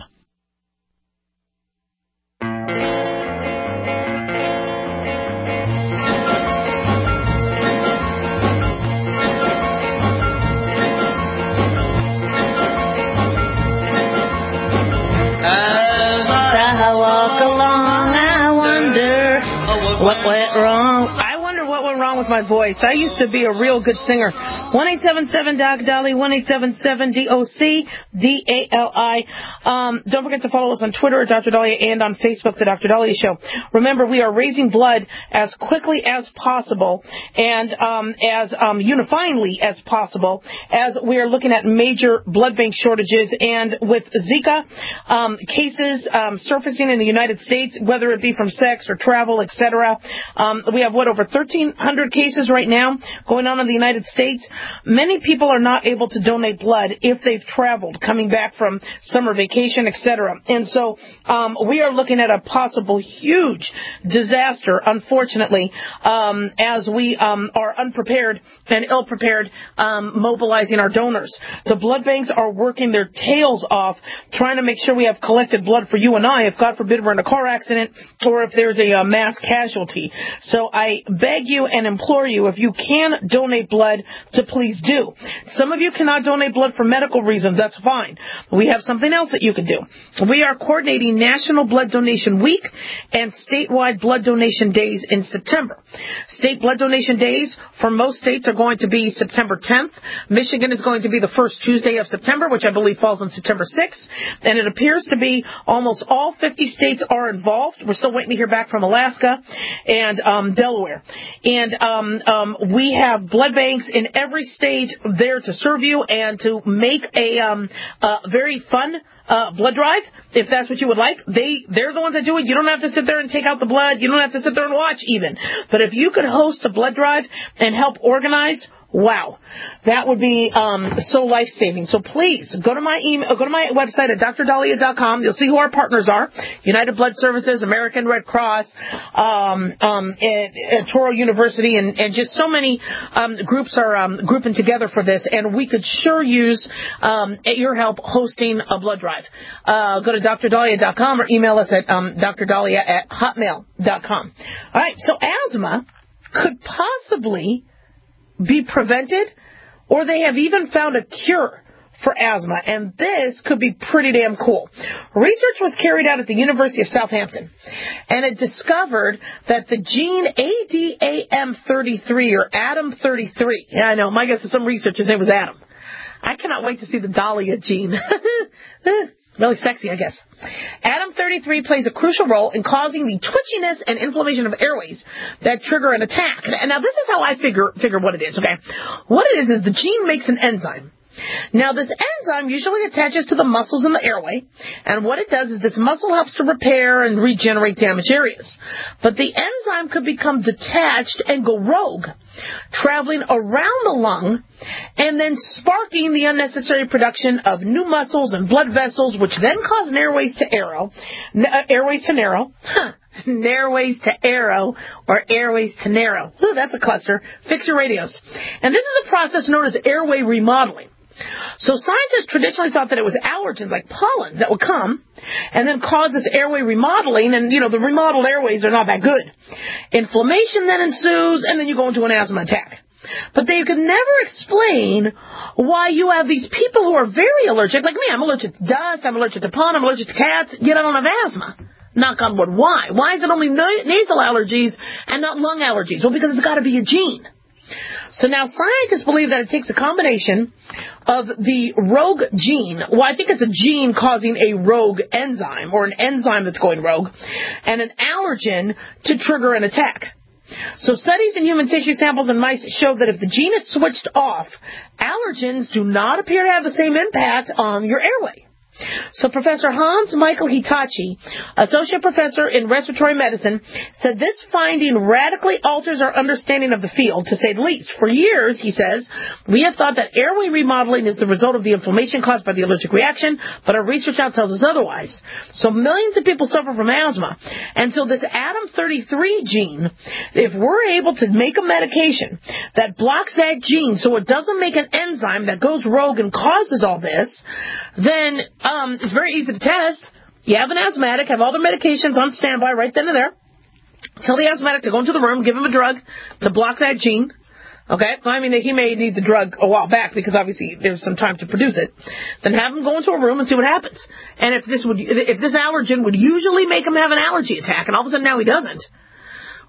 As I walk along, I wonder what went wrong. I wonder what What went wrong with my voice? I used to be a real good singer. one eight seven seven Doc Dolly, one eight seven seven D O C D A L I. Um, don't forget to follow us on Twitter at Doctor Dahlia and on Facebook, The Doctor Dahlia Show. Remember, we are raising blood as quickly as possible and um, as um, unifyingly as possible as we are looking at major blood bank shortages. And with Zika um, cases um, surfacing in the United States, whether it be from sex or travel, et cetera, um, we have, what, over thirteen hundred cases right now going on in the United States. Many people are not able to donate blood if they've traveled, coming back from summer vacation, et cetera. And so um, we are looking at a possible huge disaster, unfortunately, um, as we um, are unprepared and ill-prepared, um, mobilizing our donors. The blood banks are working their tails off trying to make sure we have collected blood for you and I, if God forbid we're in a car accident or if there's a uh, mass casualty. So I beg you and implore you, if you can donate blood, to please do. Some of you cannot donate blood for medical reasons. That's fine. We have something else that you can do. We are coordinating National Blood Donation Week and statewide blood donation days in September. State blood donation days for most states are going to be September tenth. Michigan is going to be the first Tuesday of September, which I believe falls on September sixth. And it appears to be almost all fifty states are involved. We're still waiting to hear back from Alaska and um, Delaware. And um, um, we have blood banks in every state there to serve you and to make a um, uh, very fun uh, blood drive, if that's what you would like. They, they're the ones that do it. You don't have to sit there and take out the blood. You don't have to sit there and watch even. But if you could host a blood drive and help organize, wow, that would be um, so life-saving. So please go to my email, go to my website at dr dahlia dot com. You'll see who our partners are: United Blood Services, American Red Cross, um, um, and, and Touro University, and, and just so many um, groups are um, grouping together for this. And we could sure use um, your help hosting a blood drive. Uh, go to dr dahlia dot com or email us at um, dr dahlia at hotmail dot com. All right, so asthma could possibly be prevented, or they have even found a cure for asthma, and this could be pretty damn cool. Research was carried out at the University of Southampton, and it discovered that the gene A D A M thirty-three, or Adam thirty-three, yeah, I know, my guess is some researcher's name was Adam. I cannot wait to see the Dahlia gene. Really sexy, I guess. Adam thirty-three plays a crucial role in causing the twitchiness and inflammation of airways that trigger an attack. And now this is how I figure figure what it is, okay? What it is is the gene makes an enzyme. Now, this enzyme usually attaches to the muscles in the airway, and what it does is this muscle helps to repair and regenerate damaged areas. But the enzyme could become detached and go rogue, traveling around the lung and then sparking the unnecessary production of new muscles and blood vessels, which then cause airways to arrow, uh, airways to narrow, huh. Airways to arrow, or airways to narrow. Ooh, that's a cluster. Fix your radios. And this is a process known as airway remodeling. So scientists traditionally thought that it was allergens like pollens that would come and then cause this airway remodeling, and, you know, the remodeled airways are not that good. Inflammation then ensues, and then you go into an asthma attack. But they could never explain why you have these people who are very allergic, like me. I'm allergic to dust, I'm allergic to pollen, I'm allergic to cats, yet I don't have asthma. Knock on wood. Why? Why is it only nasal allergies and not lung allergies? Well, because it's got to be a gene. So now scientists believe that it takes a combination of the rogue gene, well, I think it's a gene causing a rogue enzyme, or an enzyme that's going rogue, and an allergen to trigger an attack. So studies in human tissue samples and mice show that if the gene is switched off, allergens do not appear to have the same impact on your airway. So Professor Hans Michael Hitachi, associate professor in respiratory medicine, said this finding radically alters our understanding of the field, to say the least. For years, he says, we have thought that airway remodeling is the result of the inflammation caused by the allergic reaction, but our research now tells us otherwise. So millions of people suffer from asthma, and so this Adam thirty-three gene, if we're able to make a medication that blocks that gene so it doesn't make an enzyme that goes rogue and causes all this, then Um, it's very easy to test. You have an asthmatic, have all their medications on standby right then and there. Tell the asthmatic to go into the room, give him a drug to block that gene. Okay? I mean, he may need the drug a while back because obviously there's some time to produce it. Then have him go into a room and see what happens. And if this would, if this allergen would usually make him have an allergy attack, and all of a sudden now he doesn't,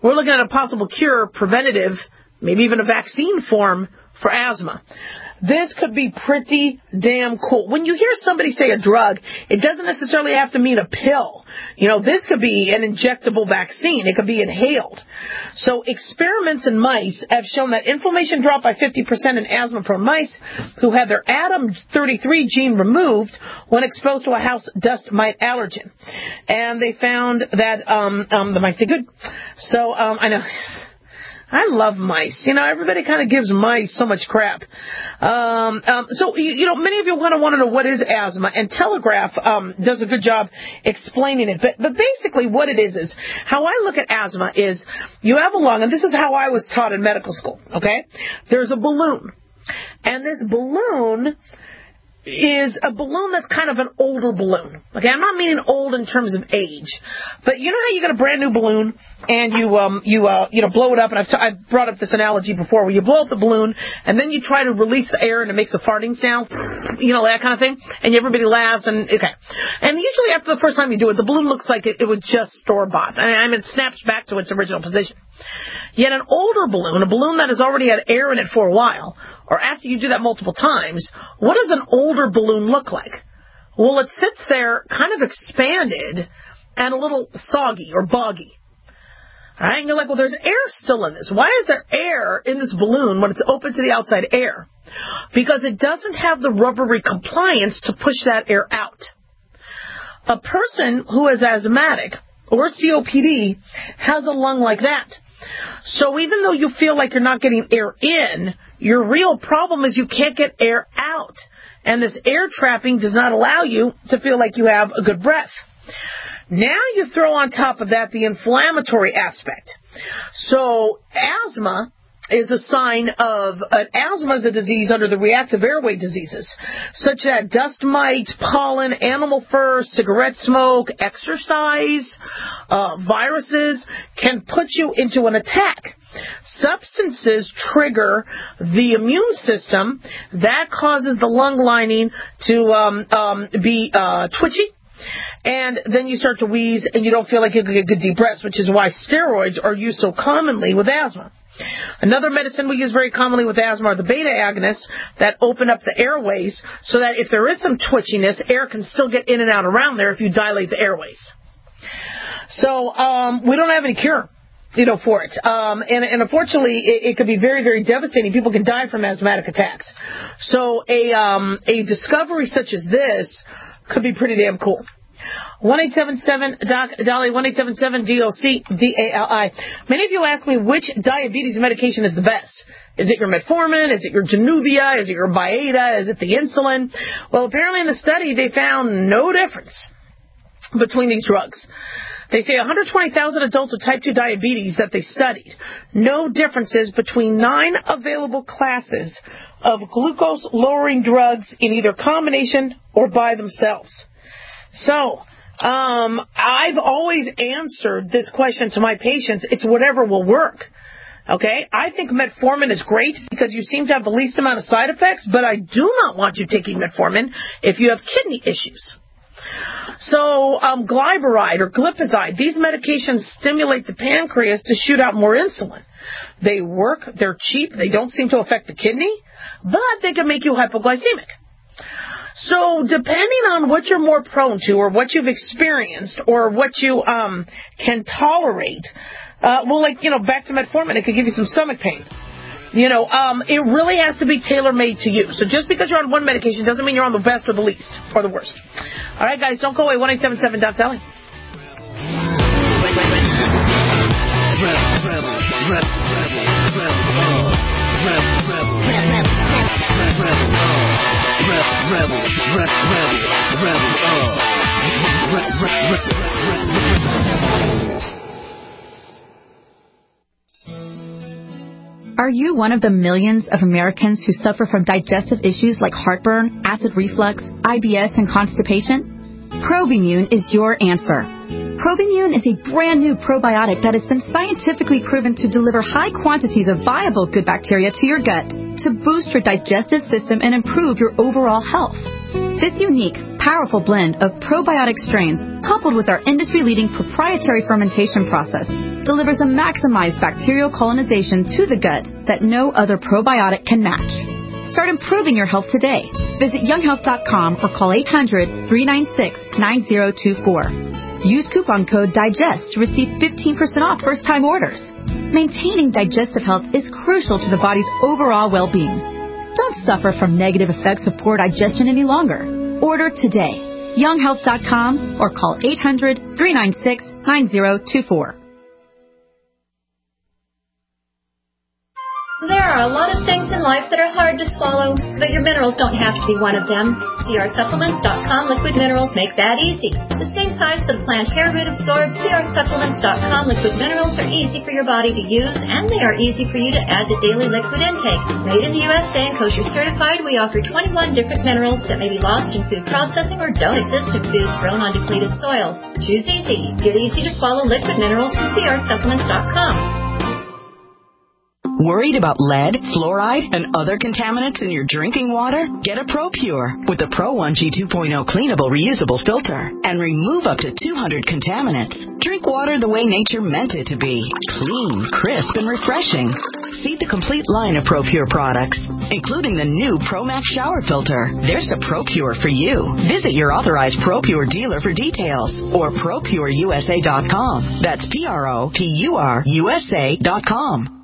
we're looking at a possible cure, preventative, maybe even a vaccine form for asthma. This could be pretty damn cool. When you hear somebody say a drug, it doesn't necessarily have to mean a pill. You know, this could be an injectable vaccine. It could be inhaled. So experiments in mice have shown that inflammation dropped by fifty percent in asthma-prone mice who had their A D A M thirty-three gene removed when exposed to a house dust mite allergen. And they found that um, um, the mice did good. So um, I know... I love mice. You know, everybody kind of gives mice so much crap. Um, um, so, you, you know, many of you want to want to know what is asthma, and Telegraph um, does a good job explaining it. But, but basically what it is is, how I look at asthma is, you have a lung, and this is how I was taught in medical school, okay? There's a balloon, and this balloon is a balloon that's kind of an older balloon. Okay, I'm not meaning old in terms of age, but you know how you get a brand new balloon and you um you uh you know blow it up, and I've t- I've brought up this analogy before, where you blow up the balloon and then you try to release the air and it makes a farting sound, you know, that kind of thing, and everybody laughs, and okay, and usually after the first time you do it, the balloon looks like it, it would just store bought. I mean, it snaps back to its original position. Yet an older balloon, a balloon that has already had air in it for a while, or after you do that multiple times, what does an older balloon look like? Well, it sits there kind of expanded and a little soggy or boggy. All right? And you're like, well, there's air still in this. Why is there air in this balloon when it's open to the outside air? Because it doesn't have the rubbery compliance to push that air out. A person who is asthmatic or C O P D has a lung like that. So even though you feel like you're not getting air in, your real problem is you can't get air out. And this air trapping does not allow you to feel like you have a good breath. Now you throw on top of that the inflammatory aspect. So asthma is a sign of, uh, asthma is a disease under the reactive airway diseases, such that dust mites, pollen, animal fur, cigarette smoke, exercise, uh, viruses can put you into an attack. Substances trigger the immune system. That causes the lung lining to um, um, be uh, twitchy. And then you start to wheeze and you don't feel like you can get good deep breaths, which is why steroids are used so commonly with asthma. Another medicine we use very commonly with asthma are the beta agonists that open up the airways so that if there is some twitchiness, air can still get in and out around there if you dilate the airways. So um, we don't have any cure, you know, for it. Um, and, and unfortunately, it, it could be very, very devastating. People can die from asthmatic attacks. So a um, a discovery such as this could be pretty damn cool. one eight seven seven doc Dolly, one eight seven seven D O C D A L I. Many of you ask me which diabetes medication is the best. Is it your metformin? Is it your Januvia? Is it your Byetta? Is it the insulin? Well, apparently in the study they found no difference between these drugs. They say one hundred twenty thousand adults with type two diabetes that they studied. No differences between nine available classes of glucose-lowering drugs in either combination or by themselves. So, um, I've always answered this question to my patients. It's whatever will work. Okay? I think metformin is great because you seem to have the least amount of side effects, but I do not want you taking metformin if you have kidney issues. So, um, glyburide or glipizide, these medications stimulate the pancreas to shoot out more insulin. They work, they're cheap, they don't seem to affect the kidney, but they can make you hypoglycemic. So depending on what you're more prone to or what you've experienced or what you um, can tolerate, uh, well, like, you know, back to metformin, it could give you some stomach pain. You know, um, it really has to be tailor-made to you. So just because you're on one medication doesn't mean you're on the best or the least or the worst. All right, guys, don't go away. one eight seven seven doc Dolly. Rebel, rebel, rebel, rebel, uh, rebel, Are you one of the millions of Americans who suffer from digestive issues like heartburn, acid reflux, I B S, and constipation? Probimune is your answer. Probimune is a brand new probiotic that has been scientifically proven to deliver high quantities of viable good bacteria to your gut to boost your digestive system and improve your overall health. This unique, powerful blend of probiotic strains coupled with our industry-leading proprietary fermentation process delivers a maximized bacterial colonization to the gut that no other probiotic can match. Start improving your health today. Visit young health dot com or call eight hundred, three nine six, nine zero two four. Use coupon code DIGEST to receive fifteen percent off first-time orders. Maintaining digestive health is crucial to the body's overall well-being. Don't suffer from negative effects of poor digestion any longer. Order today. young health dot com or call eight hundred, three nine six, nine zero two four. There are a lot of things in life that are hard to swallow, but your minerals don't have to be one of them. C R supplements dot com liquid minerals make that easy. The same size that a plant hair root absorbs, C R supplements dot com liquid minerals are easy for your body to use, and they are easy for you to add to daily liquid intake. Made in the U S A and kosher certified, we offer twenty-one different minerals that may be lost in food processing or don't exist in foods grown on depleted soils. Choose easy. Get easy to swallow liquid minerals from C R supplements dot com. Worried about lead, fluoride, and other contaminants in your drinking water? Get a ProPure with the Pro one G two point oh cleanable reusable filter and remove up to two hundred contaminants. Drink water the way nature meant it to be. Clean, crisp, and refreshing. See the complete line of ProPure products, including the new ProMax shower filter. There's a ProPure for you. Visit your authorized ProPure dealer for details or Pro Pure U S A dot com. That's P R O P U R U S A dot com.